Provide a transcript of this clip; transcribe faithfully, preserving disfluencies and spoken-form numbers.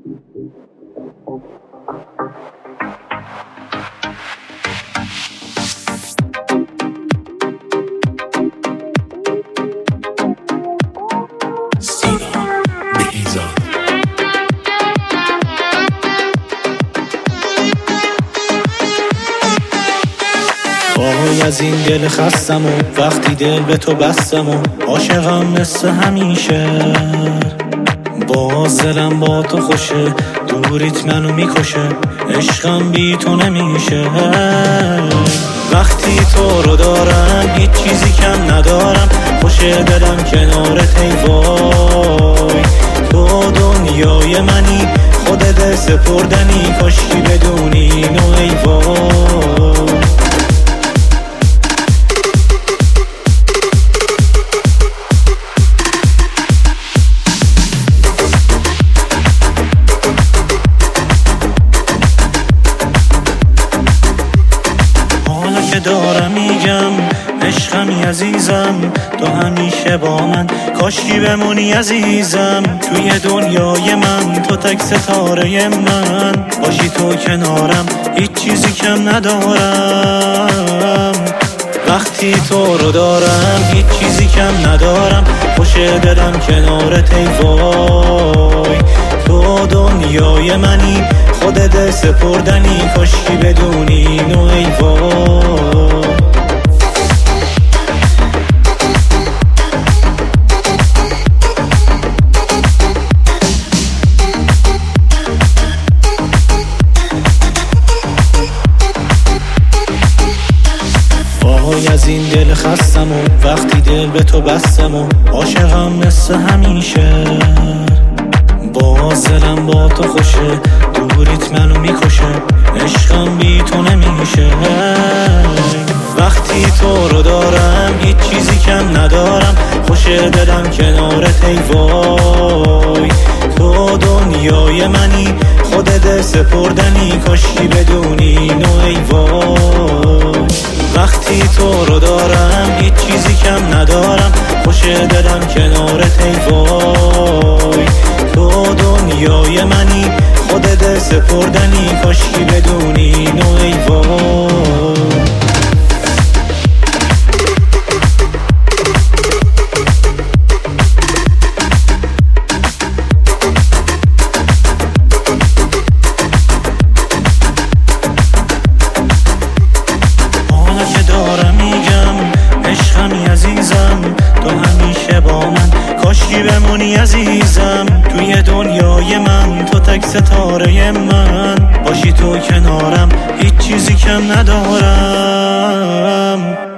وای از این دل خستم و وقتی دل به تو بستم و عاشقم مثل همیشه، باز دلم با تو خوشه، دوریت منو میکشه، عشقم بی تو نمیشه. وقتی تو رو دارم هیچ چیزی کم ندارم، خوشه دلم کنارت ای وای. تو دنیای منی، خودت سپردنی، کاشکی بدونی اینو ای وای. دارم میگم عشقمی عزیزم، تو همیشه با من، کاشکی بمونی عزیزم. توی دنیای من تو تک ستاره من، باشی تو کنارم هیچ چیزی کم ندارم. وقتی تو رو دارم هیچ چیزی کم ندارم، خوشه دلم کنارت ای وای. تو دنیای منی، خودت سپردنی، کاشکی بدونی اینو ای وای. وای از این دل خستم و وقتی دل به تو بستم و عاشقم مثل همیشه، باز دلم با تو خوشه، دوریت منو میکشه، عشقم بی تو نمیشه. وقتی تو رو دارم هیچ چیزی کم ندارم، خوشه دلم کنارت ای وای. تو دنیای منی، خودت سپردنی، کاشکی بدونی اینو ای وای. وقتی تو رو دارم هیچ چیزی کم ندارم، خوشه دلم کنارت ای وای. تو دنیای منی، خودت سپردنی، کاشکی بدونی اینو ای وای. عشقمی عزیزم، تو همیشه با من، کاشکی بمونی عزیزم. توی دنیای من تو تک ستاره من، باشی تو کنارم هیچ چیزی کم ندارم.